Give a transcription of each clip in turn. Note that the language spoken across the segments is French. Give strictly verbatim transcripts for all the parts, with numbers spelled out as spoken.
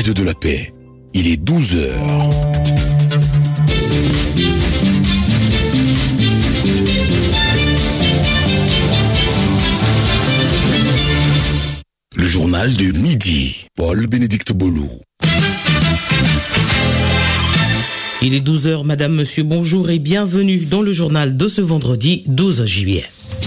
radio de la paix. Il est douze heures. Le journal de midi. Paul-Bénédicte Bolou. Il est douze heures, madame, monsieur, bonjour et bienvenue dans le journal de ce vendredi douze juillet.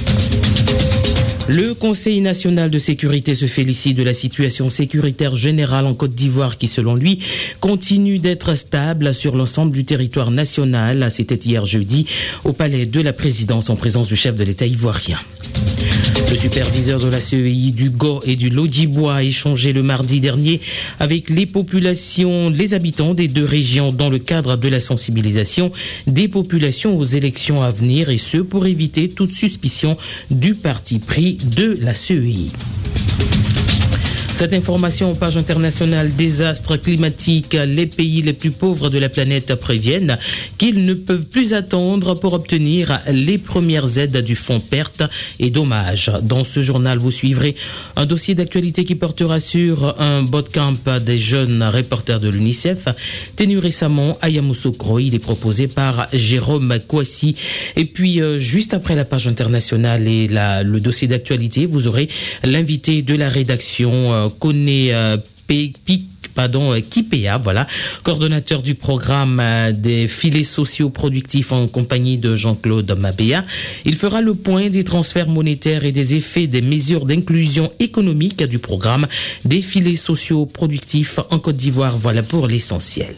Le Conseil national de sécurité se félicite de la situation sécuritaire générale en Côte d'Ivoire qui, selon lui, continue d'être stable sur l'ensemble du territoire national. C'était hier jeudi au palais de la présidence en présence du chef de l'État ivoirien. Le superviseur de la C E I du Go et du Lodjibois a échangé le mardi dernier avec les populations, les habitants des deux régions dans le cadre de la sensibilisation des populations aux élections à venir, et ce pour éviter toute suspicion du parti pris de la C E I. Cette information, page internationale, désastre climatique. Les pays les plus pauvres de la planète préviennent qu'ils ne peuvent plus attendre pour obtenir les premières aides du fonds pertes et dommages. Dans ce journal, vous suivrez un dossier d'actualité qui portera sur un bootcamp des jeunes reporters de l'UNICEF tenu récemment à Yamoussoukro. Il est proposé par Jérôme Kouassi. Et puis, euh, juste après la page internationale et la, le dossier d'actualité, vous aurez l'invité de la rédaction euh, Koné euh, Pic, pardon, Kipea, voilà, coordonnateur du programme euh, des filets sociaux productifs en compagnie de Jean-Claude Mabéa. Il fera le point des transferts monétaires et des effets des mesures d'inclusion économique du programme des filets sociaux productifs en Côte d'Ivoire. Voilà pour l'essentiel.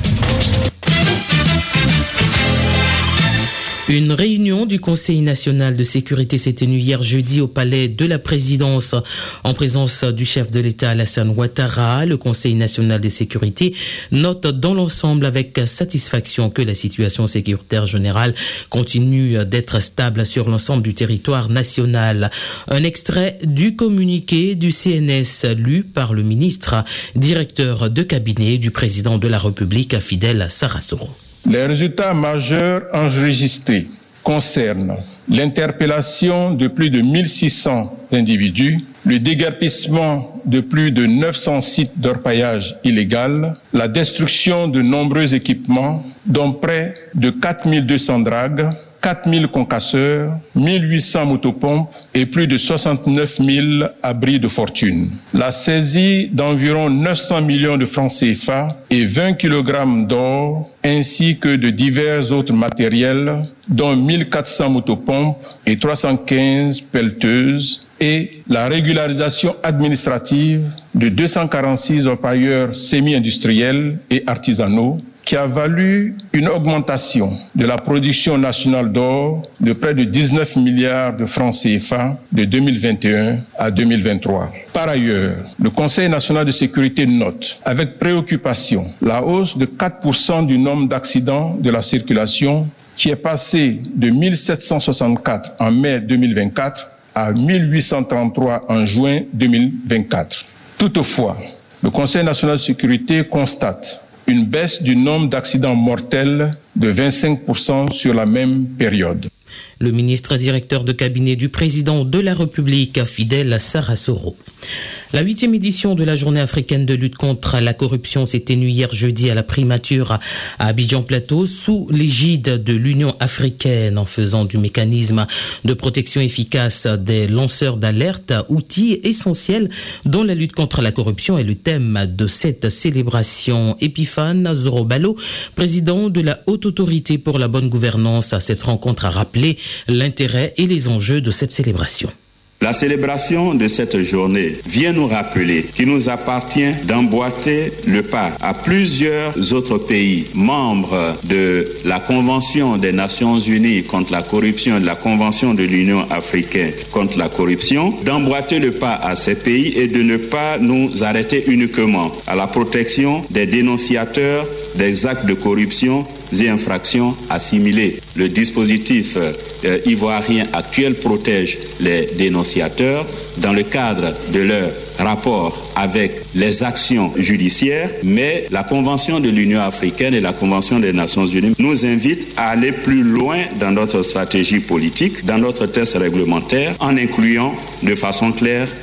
Une réunion du Conseil national de sécurité s'est tenue hier jeudi au palais de la présidence en présence du chef de l'État Alassane Ouattara. Le Conseil national de sécurité note dans l'ensemble avec satisfaction que la situation sécuritaire générale continue d'être stable sur l'ensemble du territoire national. Un extrait du communiqué du C N S lu par le ministre directeur de cabinet du président de la République, Fidel Sarasoro. Les résultats majeurs enregistrés concernent l'interpellation de plus de mille six cents individus, le déguerpissement de plus de neuf cents sites d'orpaillage illégal, la destruction de nombreux équipements, dont près de quatre mille deux cents dragues, quatre mille concasseurs, mille huit cents motopompes et plus de soixante-neuf mille abris de fortune. La saisie d'environ neuf cents millions de francs C F A et vingt kilogrammes d'or, ainsi que de divers autres matériels, dont mille quatre cents motopompes et trois cent quinze pelleteuses, et la régularisation administrative de deux cent quarante-six orpailleurs semi-industriels et artisanaux, qui a valu une augmentation de la production nationale d'or de près de dix-neuf milliards de francs C F A de deux mille vingt et un à deux mille vingt-trois. Par ailleurs, le Conseil national de sécurité note avec préoccupation la hausse de quatre pour cent du nombre d'accidents de la circulation qui est passé de mille sept cent soixante-quatre en mai deux mille vingt-quatre à mille huit cent trente-trois en juin deux mille vingt-quatre. Toutefois, le Conseil national de sécurité constate une baisse du nombre d'accidents mortels de vingt-cinq pour cent sur la même période. Le ministre directeur de cabinet du président de la République, Fidel Sarasoro. La huitième édition de la journée africaine de lutte contre la corruption s'est tenue hier jeudi à la primature à Abidjan Plateau sous l'égide de l'Union africaine en faisant du mécanisme de protection efficace des lanceurs d'alerte, outil essentiel dont la lutte contre la corruption est le thème de cette célébration. Epiphane Zorobalo, président de la Haute Autorité pour la bonne gouvernance, à cette rencontre a rappelé l'intérêt et les enjeux de cette célébration. La célébration de cette journée vient nous rappeler qu'il nous appartient d'emboîter le pas à plusieurs autres pays membres de la Convention des Nations Unies contre la corruption et de la Convention de l'Union africaine contre la corruption, d'emboîter le pas à ces pays et de ne pas nous arrêter uniquement à la protection des dénonciateurs des actes de corruption et infractions assimilées. Le dispositif euh, ivoirien actuel protège les dénonciateurs dans le cadre de leur rapport avec les actions judiciaires, mais la Convention de l'Union africaine et la Convention des Nations Unies nous invitent à aller plus loin dans notre stratégie politique, dans notre test réglementaire, en incluant de façon claire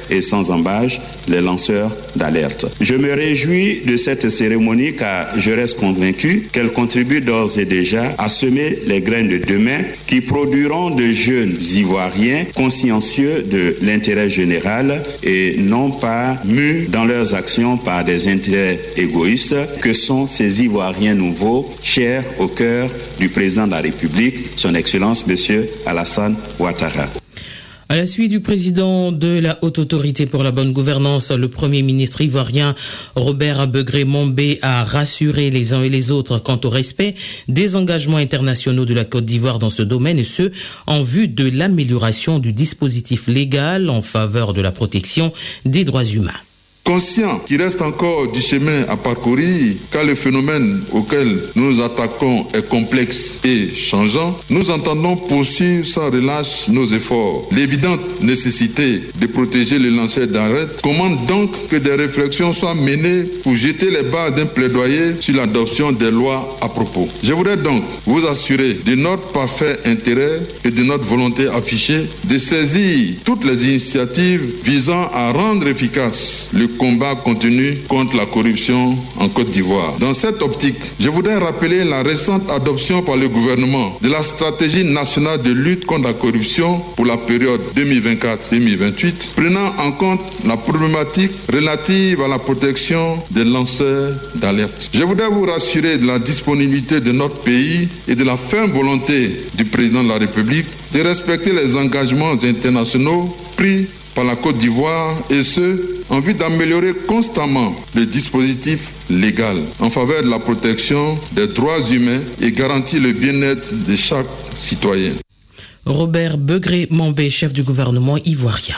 et sans embâche les lanceurs d'alerte. Je me réjouis de cette cérémonie car je reste convaincu qu'elle contribue d'ores et déjà à semer les graines de demain qui produiront de jeunes Ivoiriens consciencieux de l'intérêt général et non pas mus dans leurs actions par des intérêts égoïstes que sont ces Ivoiriens nouveaux, chers au cœur du président de la République, son Excellence M. Alassane Ouattara. À la suite du président de la Haute Autorité pour la Bonne Gouvernance, le Premier ministre ivoirien Robert Begré-Mombé a rassuré les uns et les autres quant au respect des engagements internationaux de la Côte d'Ivoire dans ce domaine, et ce, en vue de l'amélioration du dispositif légal en faveur de la protection des droits humains. Conscient qu'il reste encore du chemin à parcourir, car le phénomène auquel nous nous attaquons est complexe et changeant, nous entendons poursuivre sans relâche nos efforts. L'évidente nécessité de protéger les lanceurs d'alerte commande donc que des réflexions soient menées pour jeter les bases d'un plaidoyer sur l'adoption des lois à propos. Je voudrais donc vous assurer de notre parfait intérêt et de notre volonté affichée de saisir toutes les initiatives visant à rendre efficace le combat continu contre la corruption en Côte d'Ivoire. Dans cette optique, je voudrais rappeler la récente adoption par le gouvernement de la stratégie nationale de lutte contre la corruption pour la période deux mille vingt-quatre deux mille vingt-huit, prenant en compte la problématique relative à la protection des lanceurs d'alerte. Je voudrais vous rassurer de la disponibilité de notre pays et de la ferme volonté du président de la République de respecter les engagements internationaux pris par la Côte d'Ivoire, et ce, en vue d'améliorer constamment le dispositif légal en faveur de la protection des droits humains et garantir le bien-être de chaque citoyen. Robert Begré-Mombé, chef du gouvernement ivoirien.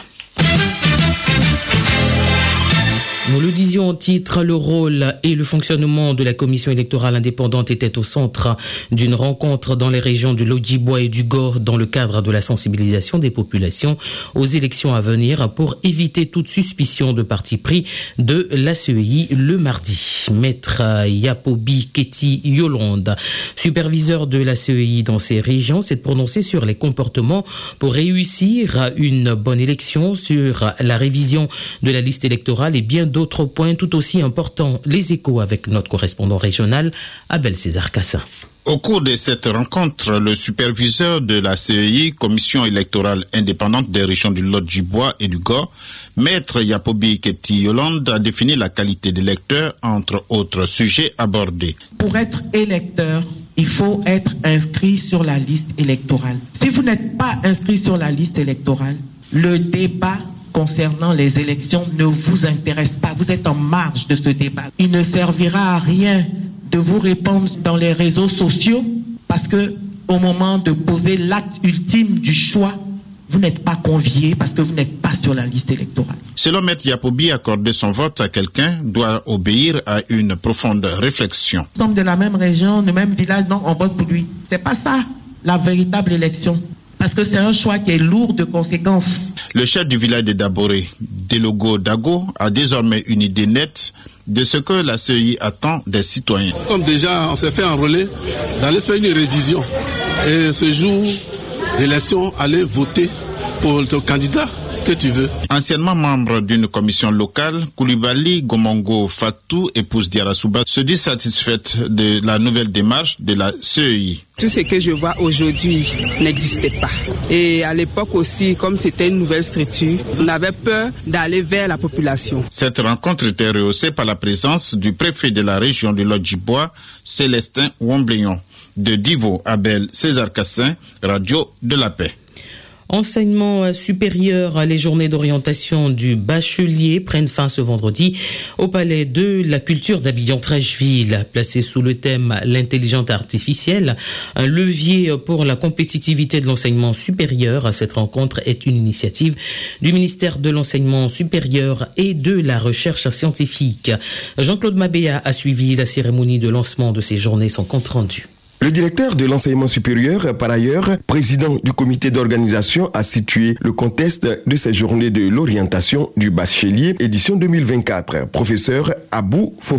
Nous le disions en titre, le rôle et le fonctionnement de la commission électorale indépendante étaient au centre d'une rencontre dans les régions du Lodjibois et du Gor dans le cadre de la sensibilisation des populations aux élections à venir pour éviter toute suspicion de parti pris de l'A C E I le mardi. Maître Yapobi Keti Yolande, superviseur de l'A C E I dans ces régions, s'est prononcé sur les comportements pour réussir une bonne élection, sur la révision de la liste électorale et bien d'autres D'autres points tout aussi importants. Les échos avec notre correspondant régional, Abel César Cassin. Au cours de cette rencontre, le superviseur de la C E I, Commission électorale indépendante des régions du Lodjibois et du Gor, Maître Yapobi Keti Yolande, a défini la qualité d'électeur, entre autres sujets abordés. Pour être électeur, il faut être inscrit sur la liste électorale. Si vous n'êtes pas inscrit sur la liste électorale, le débat concernant les élections ne vous intéresse pas. Vous êtes en marge de ce débat. Il ne servira à rien de vous répandre dans les réseaux sociaux parce que au moment de poser l'acte ultime du choix, vous n'êtes pas convié parce que vous n'êtes pas sur la liste électorale. Selon Maître Yapobi, accorder son vote à quelqu'un doit obéir à une profonde réflexion. Nous sommes de la même région, du même village, donc on vote pour lui. C'est pas ça la véritable élection. Parce que c'est un choix qui est lourd de conséquences. Le chef du village de Daboré, Delogo Dago, a désormais une idée nette de ce que la C E I attend des citoyens. Comme déjà on s'est fait enrôler, d'aller faire une révision. Et ce jour d'élection, aller voter pour ton candidat que tu veux. Anciennement membre d'une commission locale, Koulibaly Gomongo Fatou, épouse Diarra Souba, se dit satisfaite de la nouvelle démarche de la C E I. Tout ce que je vois aujourd'hui n'existait pas. Et à l'époque aussi, comme c'était une nouvelle structure, on avait peur d'aller vers la population. Cette rencontre était rehaussée par la présence du préfet de la région du Lodjibois, Célestin Wombléon. De Divo, Abel César Cassin, Radio de la Paix. Enseignement supérieur, les journées d'orientation du bachelier prennent fin ce vendredi au Palais de la Culture d'Abidjan-Trècheville. Placé sous le thème « L'intelligence artificielle », un levier pour la compétitivité de l'enseignement supérieur. Cette rencontre est une initiative du ministère de l'Enseignement supérieur et de la Recherche scientifique. Jean-Claude Mabéa a suivi la cérémonie de lancement de ces journées, son compte rendu. Le directeur de l'enseignement supérieur, par ailleurs, président du comité d'organisation, a situé le contexte de ces journées de l'orientation du bachelier, édition deux mille vingt-quatre. Professeur Abou Fofana.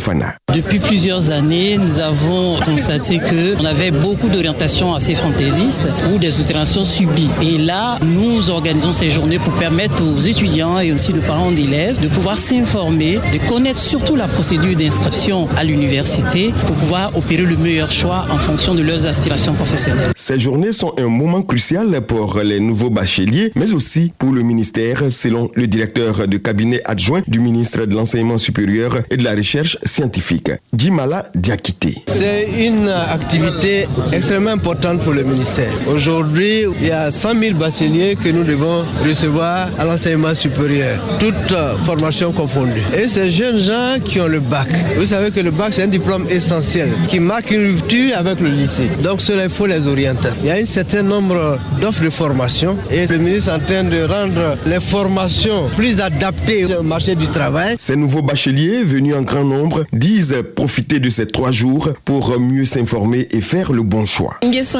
Depuis plusieurs années, nous avons constaté qu'on avait beaucoup d'orientations assez fantaisistes ou des orientations subies. Et là, nous organisons ces journées pour permettre aux étudiants et aussi aux parents d'élèves de pouvoir s'informer, de connaître surtout la procédure d'inscription à l'université pour pouvoir opérer le meilleur choix en fonction de leurs aspirations professionnelles. Ces journées sont un moment crucial pour les nouveaux bacheliers, mais aussi pour le ministère, selon le directeur de cabinet adjoint du ministre de l'Enseignement supérieur et de la Recherche scientifique, Djimala Diakité. C'est une activité extrêmement importante pour le ministère. Aujourd'hui, il y a cent mille bacheliers que nous devons recevoir à l'enseignement supérieur, toutes formations confondues. Et ces jeunes gens qui ont le bac, vous savez que le bac c'est un diplôme essentiel qui marque une rupture avec le lycée. Donc cela, il faut les orienter. Il y a un certain nombre d'offres de formation et le ministre est en train de rendre les formations plus adaptées au marché du travail. Ces nouveaux bacheliers venus en grand nombre disent profiter de ces trois jours pour mieux s'informer et faire le bon choix.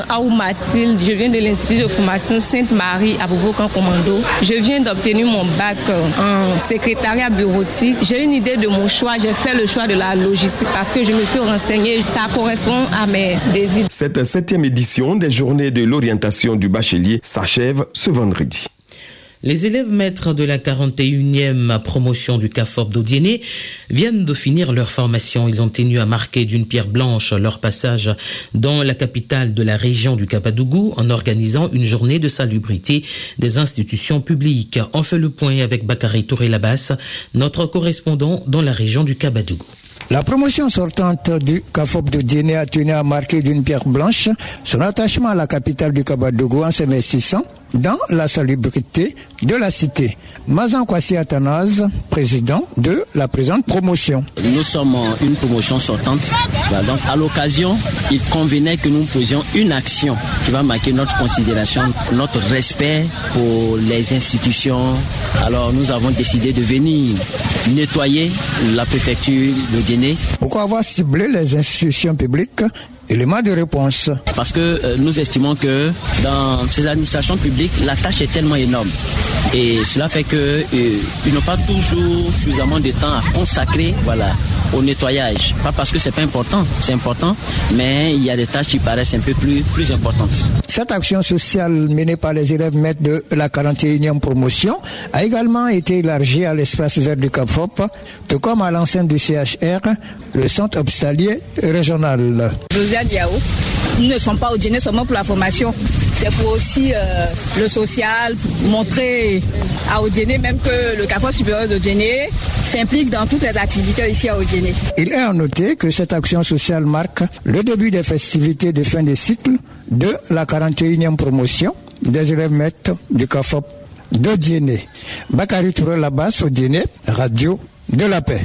Je viens de l'Institut de formation Sainte-Marie à Bobocan Commando. Je viens d'obtenir mon bac en secrétariat bureautique. J'ai une idée de mon choix. J'ai fait le choix de la logistique parce que je me suis renseignée. Ça correspond à mes désirs. Cette septième édition des journées de l'orientation du bachelier s'achève ce vendredi. Les élèves maîtres de la quarante et unième promotion du CAFOP d'Odiéné viennent de finir leur formation. Ils ont tenu à marquer d'une pierre blanche leur passage dans la capitale de la région du Kabadougou en organisant une journée de salubrité des institutions publiques. On fait le point avec Bakary Touré-Labasse, notre correspondant dans la région du Kabadougou. La promotion sortante du CAFOP de Diéné a tenu à marquer d'une pierre blanche son attachement à la capitale du Kabadougou en s'investissant dans la salubrité de la cité. Mazan Kwasi Athanase, président de la présente promotion. Nous sommes une promotion sortante. Donc à l'occasion, il convenait que nous posions une action qui va marquer notre considération, notre respect pour les institutions. Alors nous avons décidé de venir nettoyer la préfecture de Diéné. Pourquoi avoir ciblé les institutions publiques? Élément de réponse. Parce que euh, nous estimons que dans ces administrations publiques, la tâche est tellement énorme. Et cela fait qu'ils euh, n'ont pas toujours suffisamment de temps à consacrer voilà, au nettoyage. Pas parce que c'est pas important, c'est important, mais il y a des tâches qui paraissent un peu plus, plus importantes. Cette action sociale menée par les élèves maîtres de la quarante et unième promotion a également été élargie à l'espace vert du CAFOP, tout comme à l'enceinte du C H R, le centre hospitalier régional. Josiane Yao, nous ne sommes pas au Diéné seulement pour la formation, c'est pour aussi euh, le social, montrer à Odiéné même que le CAFOP supérieur d'Odiéné s'implique dans toutes les activités ici à Odiéné. Il est à noter que cette action sociale marque le début des festivités de fin de cycle de la quarante et unième promotion des élèves maîtres du CAFOP d'Odiéné. Bakary Touré-Labasse, Odiéné, Radio de la Paix.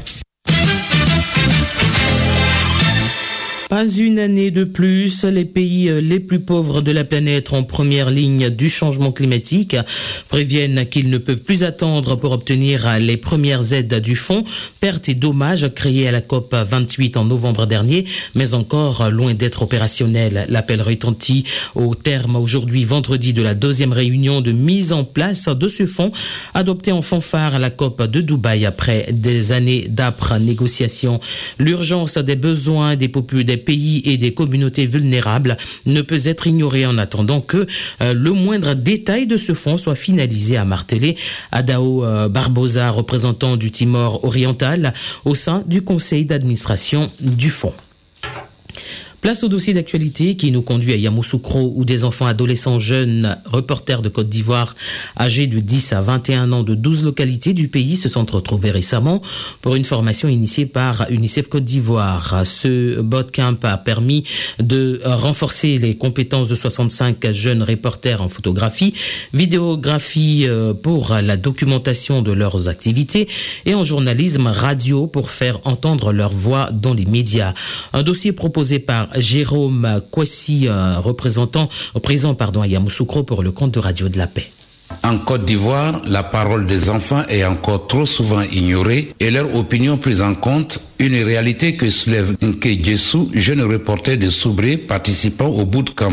Pas une année de plus, les pays les plus pauvres de la planète en première ligne du changement climatique préviennent qu'ils ne peuvent plus attendre pour obtenir les premières aides du fonds pertes et dommages créés à la COP vingt-huit en novembre dernier, mais encore loin d'être opérationnel. L'appel retentit au terme aujourd'hui vendredi de la deuxième réunion de mise en place de ce fonds adopté en fanfare à la COP de Dubaï après des années d'âpres négociations. L'urgence des besoins des populations des pays et des communautés vulnérables ne peut être ignorée en attendant que euh, le moindre détail de ce fonds soit finalisé, a martelé Adao euh, Barbosa, représentant du Timor oriental au sein du conseil d'administration du fonds. Place au dossier d'actualité qui nous conduit à Yamoussoukro où des enfants adolescents jeunes reporters de Côte d'Ivoire âgés de dix à vingt et un ans de douze localités du pays se sont retrouvés récemment pour une formation initiée par UNICEF Côte d'Ivoire. Ce bootcamp a permis de renforcer les compétences de soixante-cinq jeunes reporters en photographie, vidéographie pour la documentation de leurs activités et en journalisme radio pour faire entendre leur voix dans les médias. Un dossier proposé par Jérôme Kwasi, représentant, présent pardon, à Yamoussoukro pour le compte de Radio de la Paix. En Côte d'Ivoire, la parole des enfants est encore trop souvent ignorée et leur opinion prise en compte, une réalité que soulève Nke Djessou, jeune reporter de Soubré participant au bootcamp.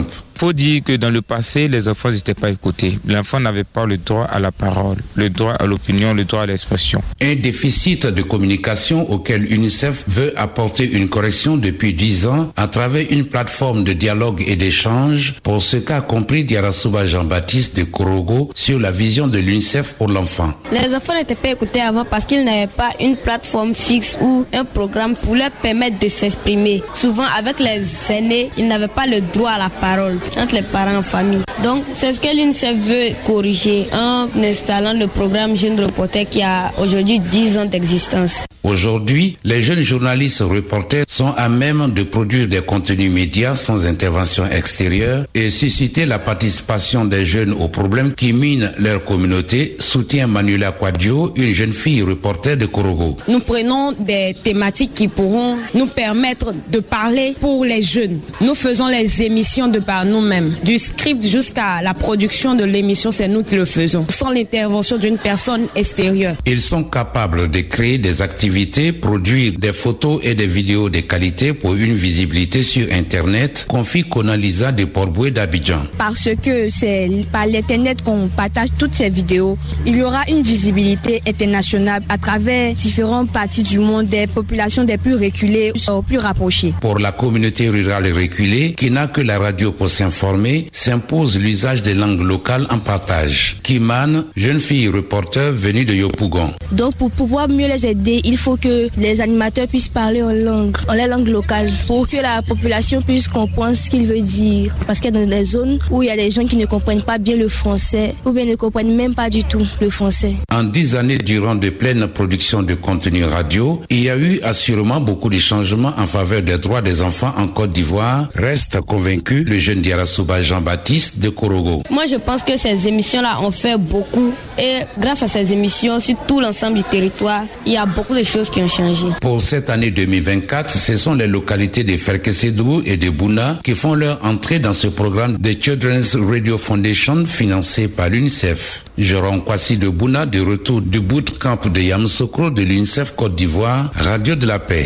faut dire que dans le passé, les enfants n'étaient pas écoutés. L'enfant n'avait pas le droit à la parole, le droit à l'opinion, le droit à l'expression. Un déficit de communication auquel l'UNICEF veut apporter une correction depuis dix ans à travers une plateforme de dialogue et d'échange, pour ce qu'a compris Diarasuba Jean-Baptiste de Korogo sur la vision de l'UNICEF pour l'enfant. Les enfants n'étaient pas écoutés avant parce qu'ils n'avaient pas une plateforme fixe ou un programme pour leur permettre de s'exprimer. Souvent, avec les aînés, ils n'avaient pas le droit à la parole entre les parents en famille. Donc, c'est ce que l'UNICEF veut corriger en installant le programme Jeunes Reporters qui a aujourd'hui dix ans d'existence. Aujourd'hui, les jeunes journalistes reporters sont à même de produire des contenus médias sans intervention extérieure et susciter la participation des jeunes aux problèmes qui minent leur communauté, soutient Manuela Quadio, une jeune fille reporter de Korogo. Nous prenons des thématiques qui pourront nous permettre de parler pour les jeunes. Nous faisons les émissions de par nous-mêmes. Du script jusqu'à la production de l'émission, c'est nous qui le faisons, sans l'intervention d'une personne extérieure. Ils sont capables de créer des activités, produire des photos et des vidéos de qualité pour une visibilité sur Internet, confie Konalisa de Port-Boué d'Abidjan. Parce que c'est par l'Internet qu'on partage toutes ces vidéos, il y aura une visibilité internationale à travers différentes parties du monde, des populations des plus reculées aux plus rapprochées. Pour la communauté rurale reculée, qui n'a que la radio pour s'informer, s'impose l'usage des langues locales en partage. Kimane, jeune fille reporter venue de Yopougon. Donc pour pouvoir mieux les aider, il faut que les animateurs puissent parler en langue, en la langue locale, pour que la population puisse comprendre ce qu'il veut dire. Parce qu'il y a dans des zones où il y a des gens qui ne comprennent pas bien le français, ou bien ne comprennent même pas du tout le français. En dix années durant de pleines productions de contenu radio, il y a eu assurément beaucoup de changements en faveur des droits des enfants en Côte d'Ivoire, reste convaincu le jeune Diarasuba Jean-Baptiste de Korogo. Moi, je pense que ces émissions-là ont fait beaucoup. Et grâce à ces émissions, sur tout l'ensemble du territoire, il y a beaucoup de choses qui ont changé. Pour cette année deux mille vingt-quatre, ce sont les localités de Ferkesedou et de Bouna qui font leur entrée dans ce programme de Children's Radio Foundation financé par l'UNICEF. Jérôme Kwasi de Bouna, de retour du bootcamp de Yamoussoukro de l'UNICEF Côte d'Ivoire, Radio de la Paix.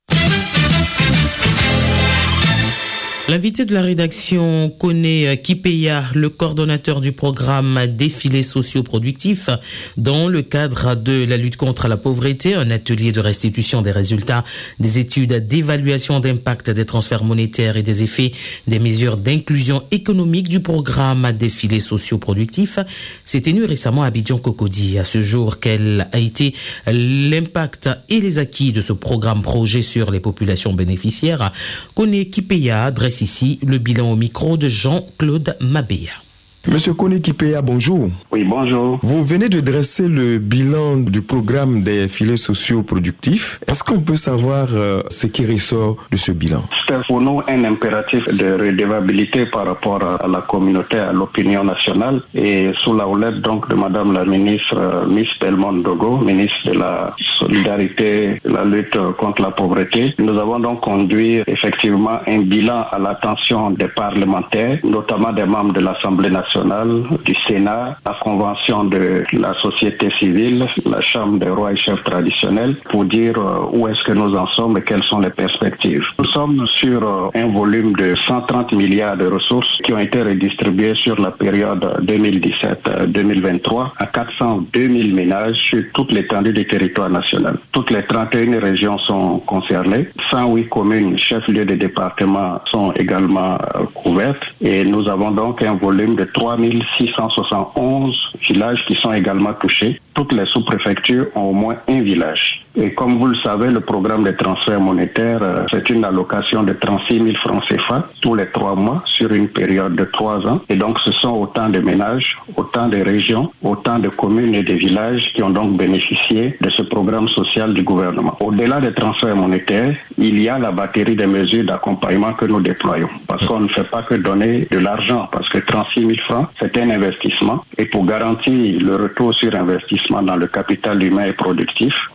L'invité de la rédaction connaît Kipeya, le coordonnateur du programme Défilé socio-productif dans le cadre de la lutte contre la pauvreté, un atelier de restitution des résultats des études d'évaluation d'impact des transferts monétaires et des effets des mesures d'inclusion économique du programme Défilé socio-productif s'est tenu récemment à Abidjan-Cocody. À ce jour, quel a été l'impact et les acquis de ce programme projet sur les populations bénéficiaires? Connaît Kipeya dresse ici le bilan au micro de Jean-Claude Mabéa. Monsieur Kone Kipeya, bonjour. Oui, bonjour. Vous venez de dresser le bilan du programme des filets sociaux productifs. Est-ce qu'on peut savoir euh, ce qui ressort de ce bilan? C'est pour nous un impératif de redevabilité par rapport à la communauté, à l'opinion nationale. Et sous la houlette donc de Madame la ministre euh, Miss Belmont Dogo, ministre de la Solidarité, de la lutte contre la pauvreté, nous avons donc conduit effectivement un bilan à l'attention des parlementaires, notamment des membres de l'Assemblée nationale, du Sénat, la Convention de la société civile, la Chambre des rois et chefs traditionnels, pour dire où est-ce que nous en sommes et quelles sont les perspectives. Nous sommes sur un volume de cent trente milliards de ressources qui ont été redistribuées sur la période deux mille dix-sept deux mille vingt-trois à quatre cent deux mille ménages sur toute l'étendue du territoire national. Toutes les trente et une régions sont concernées, cent huit communes, chefs-lieux de département sont également couvertes et nous avons donc un volume de trois mille six cent soixante et onze villages qui sont également touchés. Toutes les sous-préfectures ont au moins un village. Et comme vous le savez, le programme de transfert monétaire, c'est une allocation de trente-six mille francs C F A tous les trois mois sur une période de trois ans. Et donc, ce sont autant de ménages, autant de régions, autant de communes et de villages qui ont donc bénéficié de ce programme social du gouvernement. Au-delà des transferts monétaires, il y a la batterie des mesures d'accompagnement que nous déployons. Parce qu'on ne fait pas que donner de l'argent, parce que trente-six mille francs, c'est un investissement. Et pour garantir le retour sur investissement dans le capital humain et productif,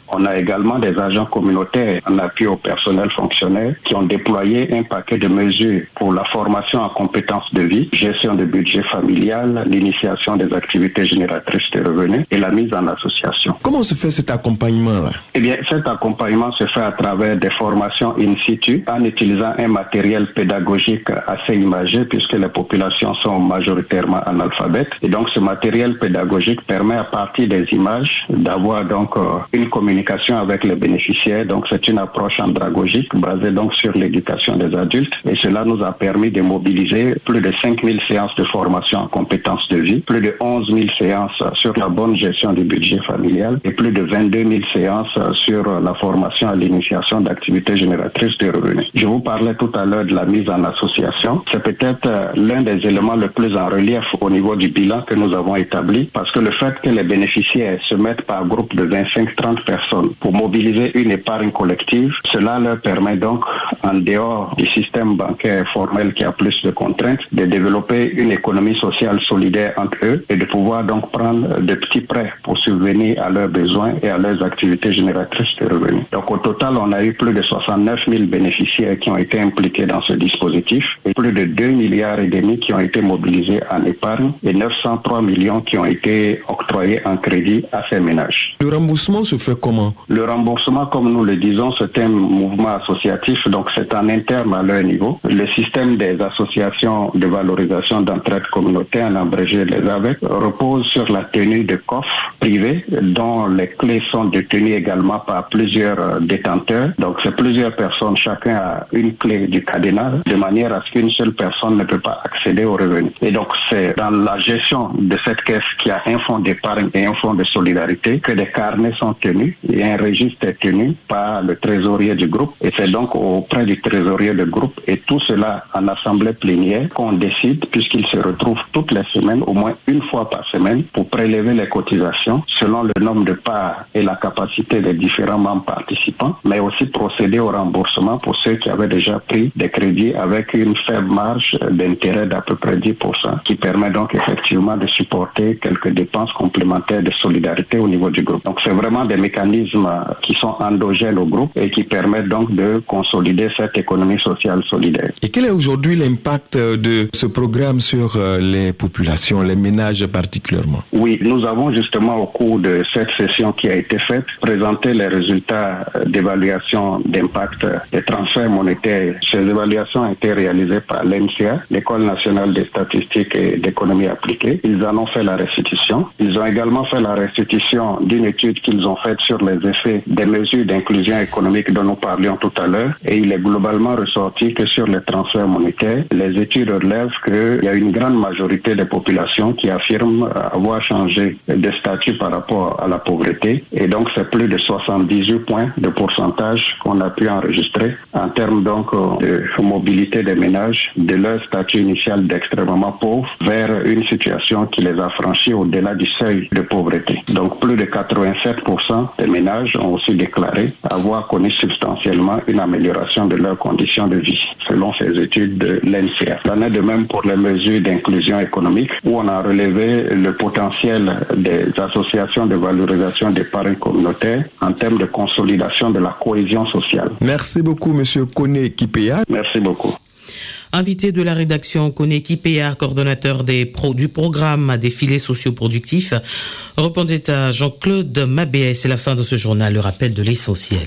On a également des agents communautaires en appui au personnel fonctionnaire qui ont déployé un paquet de mesures pour la formation en compétences de vie, gestion de budget familial, l'initiation des activités génératrices de revenus et la mise en association. Comment se fait cet accompagnement-là? Eh bien, cet accompagnement se fait à travers des formations in situ en utilisant un matériel pédagogique assez imagé puisque les populations sont majoritairement analphabètes. Et donc, ce matériel pédagogique permet à partir des images d'avoir donc euh, une communication avec les bénéficiaires. Donc, c'est une approche andragogique basée donc sur l'éducation des adultes. Et cela nous a permis de mobiliser plus de cinq mille séances de formation en compétences de vie, plus de onze mille séances sur la bonne gestion du budget familial et plus de vingt-deux mille séances sur la formation à l'initiation d'activités génératrices de revenus. Je vous parlais tout à l'heure de la mise en association. C'est peut-être l'un des éléments le plus en relief au niveau du bilan que nous avons établi parce que le fait que les bénéficiaires se mettent par groupe de vingt-cinq à trente personnes pour mobiliser une épargne collective, cela leur permet donc, en dehors du système bancaire formel qui a plus de contraintes, de développer une économie sociale solidaire entre eux et de pouvoir donc prendre de petits prêts pour subvenir à leurs besoins et à leurs activités génératrices de revenus. Donc au total, on a eu plus de soixante-neuf mille bénéficiaires qui ont été impliqués dans ce dispositif et plus de deux milliards et demi qui ont été mobilisés en épargne et neuf cent trois millions qui ont été octroyés en crédit à ces ménages. Le remboursement se fait comment? Le remboursement, comme nous le disons, c'est un mouvement associatif, donc c'est en interne à leur niveau. Le système des associations de valorisation d'entraide communautaire, en abrégé les A V E C, repose sur la tenue de coffres privés dont les clés sont détenues également par plusieurs détenteurs. Donc c'est plusieurs personnes, chacun a une clé du cadenas, de manière à ce qu'une seule personne ne peut pas accéder aux revenus. Et donc c'est dans la gestion de cette caisse qui a un fonds d'épargne et un fonds de solidarité que des carnets sont tenus et un registre est tenu par le trésorier du groupe. Et c'est donc auprès du trésorier du groupe et tout cela en assemblée plénière qu'on décide, puisqu'il se retrouve toutes les semaines, au moins une fois par semaine, pour prélever les cotisations selon le nombre de parts et la capacité des différents membres participants, mais aussi procéder au remboursement pour ceux qui avaient déjà pris des crédits avec une faible marge d'intérêt d'à peu près dix pour cent, qui permet donc effectivement de supporter quelques dépenses complémentaires de solidarité au niveau du groupe. Donc c'est vraiment des mécanismes qui sont endogènes au groupe et qui permettent donc de consolider cette économie sociale solidaire. Et quel est aujourd'hui l'impact de ce programme sur les populations, les ménages particulièrement? Oui, nous avons justement au cours de cette session qui a été faite présenté les résultats d'évaluation d'impact des transferts monétaires. Ces évaluations ont été réalisées par l'E N S I A, l'École nationale des statistiques et d'économie appliquée. Ils en ont fait la restitution. Ils ont également fait la restitution d'une étude qu'ils ont faite sur les effets des mesures d'inclusion économique dont nous parlions tout à l'heure. Et il est globalement ressorti que sur les transferts monétaires, les études relèvent qu'il y a une grande majorité des populations qui affirment avoir changé de statut par rapport à la pauvreté. Et donc, c'est plus de soixante-dix-huit points de pourcentage qu'on a pu enregistrer en termes donc de mobilité des ménages de leur statut initial d'extrêmement pauvre vers une situation qui les a franchis au-delà du seuil de pauvreté. Donc, plus de quatre-vingt-sept pour cent des ménages ont aussi déclaré avoir connu substantiellement une amélioration de leurs conditions de vie, selon ces études de l'E N S I A. Ça en est de même pour les mesures d'inclusion économique, où on a relevé le potentiel des associations de valorisation d'épargne communautaire en termes de consolidation de la cohésion sociale. Merci beaucoup, M. Koné Kipéa. Merci beaucoup. Invité de la rédaction, Koné Kipéa, coordonnateur des pro, du programme des filets socioproductifs, répondait à Jean-Claude Mabé. C'est la fin de ce journal, le rappel de l'essentiel.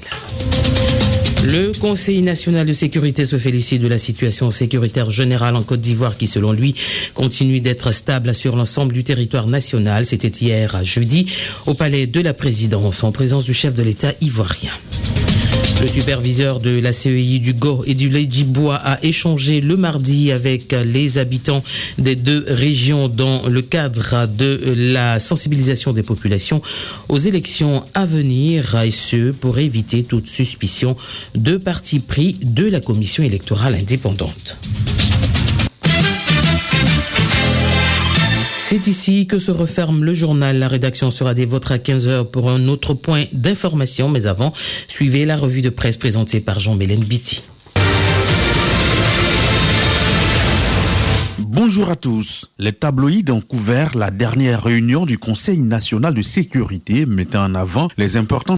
Le Conseil national de sécurité se félicite de la situation sécuritaire générale en Côte d'Ivoire qui, selon lui, continue d'être stable sur l'ensemble du territoire national. C'était hier, jeudi, au palais de la présidence, en présence du chef de l'État ivoirien. Le superviseur de la C E I du Go et du Lejibwa a échangé le mardi avec les habitants des deux régions dans le cadre de la sensibilisation des populations aux élections à venir, et ce pour éviter toute suspicion de parti pris de la commission électorale indépendante. C'est ici que se referme le journal. La rédaction sera des vôtres à quinze heures pour un autre point d'information. Mais avant, suivez la revue de presse présentée par Jean-Mélène Biti. Bonjour à tous. Les tabloïds ont couvert la dernière réunion du Conseil national de sécurité mettant en avant les importants